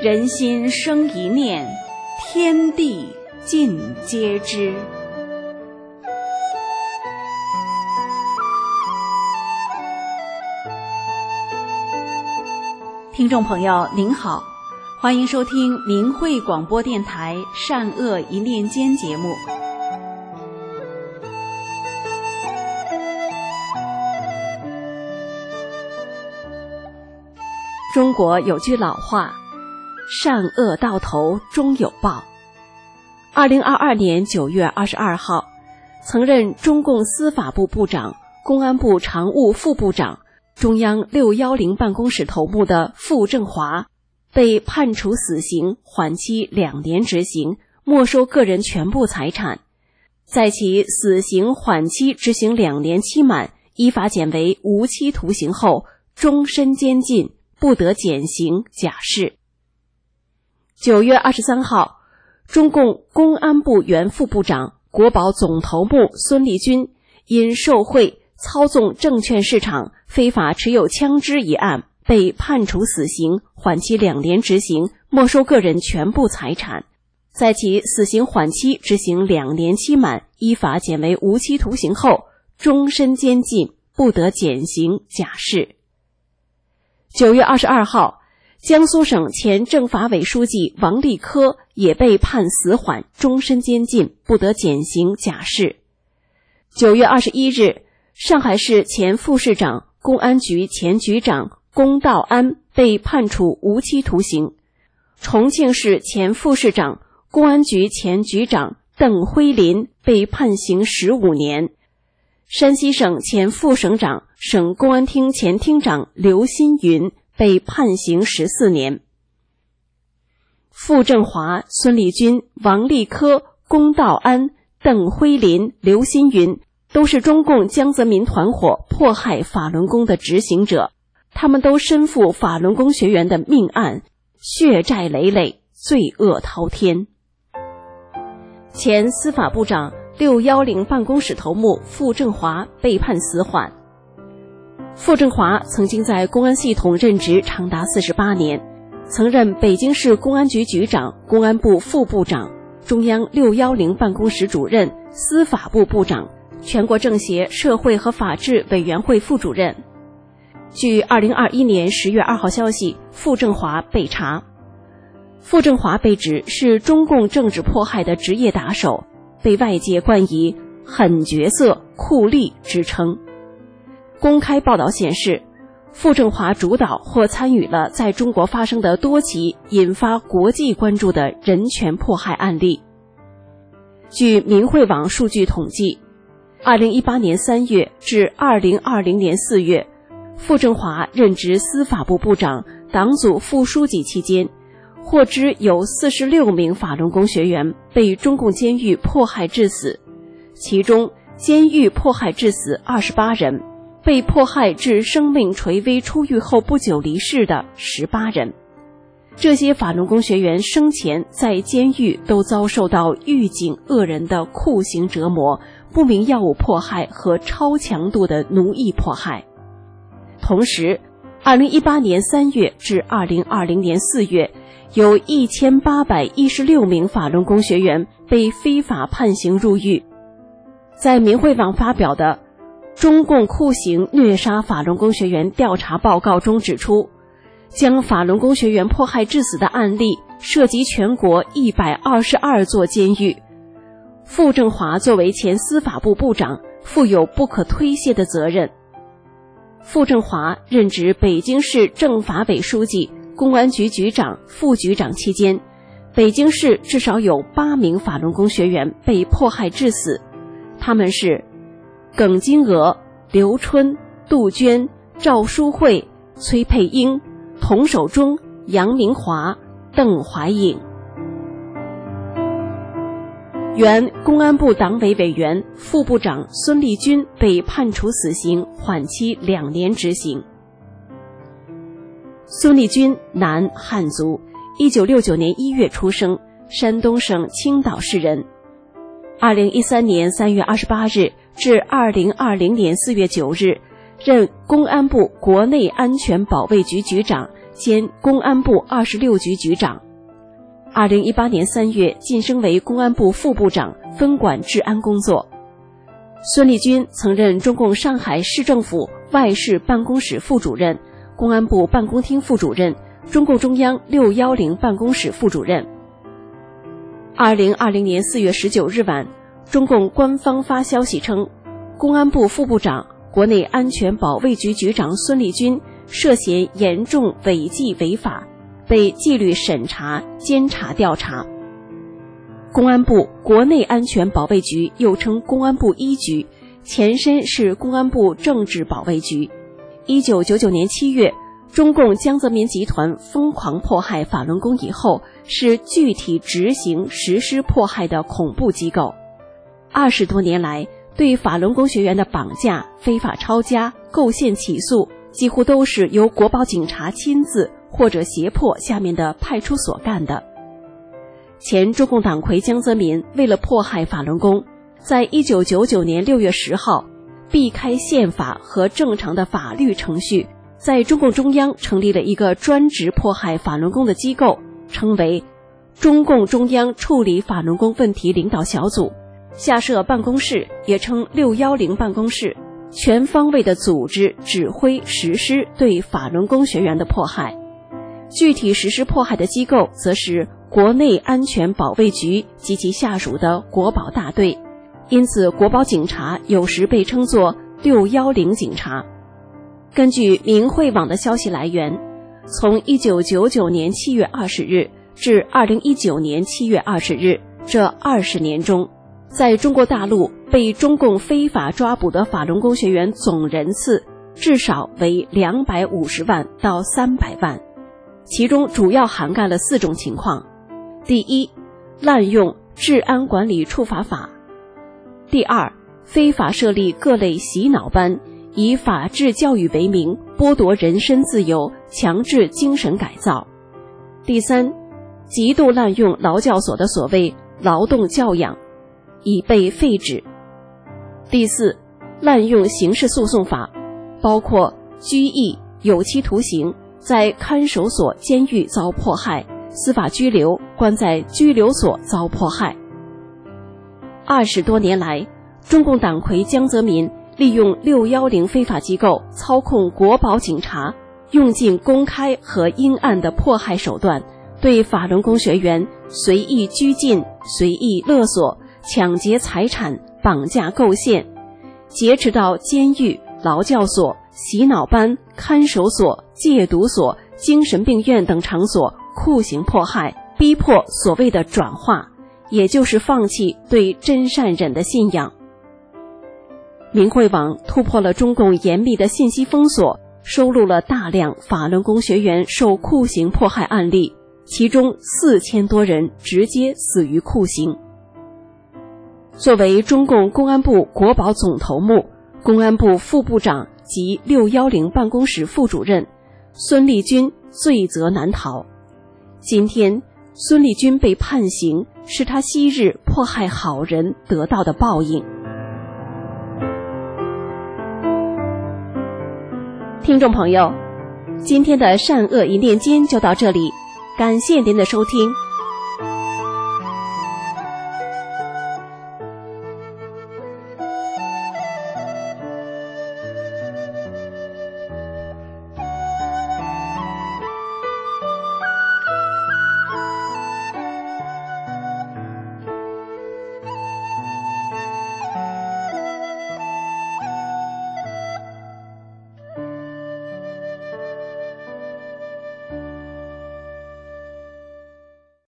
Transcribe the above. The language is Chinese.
人心生一念，天地尽皆知。听众朋友您好，欢迎收听明慧广播电台善恶一念间节目。中国有句老话，善恶到头终有报。2022年9月22号，曾任中共司法部部长、公安部常务副部长、中央610办公室头目的傅政华被判处死刑，缓期2年执行，没收个人全部财产。在其死刑缓期执行2年期满，依法减为无期徒刑后，终身监禁，不得减刑假释。9月23号，中共公安部原副部长、国保总头目孙立军因受贿、操纵证券市场、非法持有枪支一案被判处死刑，缓期2年执行，没收个人全部财产。在其死刑缓期执行2年期满，依法减为无期徒刑后，终身监禁，不得减刑假释。9月22号，江苏省前政法委书记王立科也被判死缓，终身监禁，不得减刑假释。9月21日，上海市前副市长、公安局前局长龚道安被判处无期徒刑。重庆市前副市长、公安局前局长邓辉林被判刑15年。山西省前副省长、省公安厅前厅长刘新云被判刑14年。傅政华、孙立军、王立科、龚道安、邓辉林、刘新云都是中共江泽民团伙迫害法轮功的执行者，他们都身负法轮功学员的命案，血债累累，罪恶滔天。前司法部长610办公室头目傅政华被判死缓。傅政华曾经在公安系统任职长达48年，曾任北京市公安局局长、公安部副部长、中央610办公室主任、司法部部长、全国政协社会和法制委员会副主任。据2021年10月2号消息，傅政华被查。傅政华被指是中共政治迫害的职业打手，被外界冠以狠角色、酷吏之称。公开报道显示，傅政华主导或参与了在中国发生的多起引发国际关注的人权迫害案例。据明慧网数据统计，2018年3月至2020年4月，傅政华任职司法部部长、党组副书记期间，获知有46名法轮功学员被中共监狱迫害致死，其中监狱迫害致死28人，被迫害致生命垂危出狱后不久离世的18人。这些法轮功学员生前在监狱都遭受到狱警恶人的酷刑折磨、不明药物迫害和超强度的奴役迫害。同时2018年3月至2020年4月，有1816名法轮功学员被非法判刑入狱。在明慧网发表的中共酷刑虐杀法轮功学员调查报告中指出，将法轮功学员迫害致死的案例涉及全国122座监狱。傅政华作为前司法部部长，负有不可推卸的责任。傅政华任职北京市政法委书记、公安局局长、副局长期间，北京市至少有8名法轮功学员被迫害致死，他们是耿金娥、刘春、杜鹃、赵淑慧、崔佩英、童守忠、杨明华、邓怀颖。原公安部党委委员、副部长孙立军被判处死刑，缓期2年执行。孙立军，男，汉族，1969年1月出生，山东省青岛市人。2013年3月28日至2020年4月9日，任公安部国内安全保卫局局长， 兼公安部26局局长。2018年3月晋升为公安部副部长，分管治安工作。孙立军曾任中共上海市政府外事办公室副主任、公安部办公厅副主任、中共中央610办公室副主任。2020年4月19日晚，中共官方发消息称，公安部副部长、国内安全保卫局局长孙立军涉嫌严重违纪违法，被纪律审查、监察调查。公安部国内安全保卫局又称公安部一局，前身是公安部政治保卫局。1999年7月，中共江泽民集团疯狂迫害法轮功以后，是具体执行实施迫害的恐怖机构。20多年来，对法轮功学员的绑架、非法抄家、构陷起诉，几乎都是由国保警察亲自或者胁迫下面的派出所干的。前中共党魁江泽民为了迫害法轮功，在1999年6月10号避开宪法和正常的法律程序，在中共中央成立了一个专职迫害法轮功的机构，称为中共中央处理法轮功问题领导小组，下设办公室，也称610办公室，全方位的组织、指挥、实施对法轮功学员的迫害。具体实施迫害的机构则是国内安全保卫局及其下属的国保大队，因此国保警察有时被称作610警察。根据明慧网的消息来源，从1999年7月20日至2019年7月20日这20年中，在中国大陆被中共非法抓捕的法轮功学员总人次至少为250万到300万，其中主要涵盖了4种情况。第一，滥用治安管理处罚法；第二，非法设立各类洗脑班，以法治教育为名剥夺人身自由，强制精神改造；第三，极度滥用劳教所的所谓劳动教养，已被废止；第四，滥用刑事诉讼法，包括拘役、有期徒刑，在看守所、监狱遭迫害，司法拘留，关在拘留所遭迫害。20多年来，中共党魁江泽民利用610非法机构操控国保警察，用尽公开和阴暗的迫害手段，对法轮功学员随意拘禁、随意勒索、抢劫财产、绑架构陷，劫持到监狱、劳教所、洗脑班、看守所、戒毒所、精神病院等场所酷刑迫害，逼迫所谓的转化，也就是放弃对真善忍的信仰。明慧网突破了中共严密的信息封锁，收录了大量法轮功学员受酷刑迫害案例，其中4000多人直接死于酷刑。作为中共公安部国保总头目、公安部副部长及610办公室副主任，孙立军罪责难逃。今天孙立军被判刑，是他昔日迫害好人得到的报应。听众朋友，今天的善恶一念间就到这里，感谢您的收听，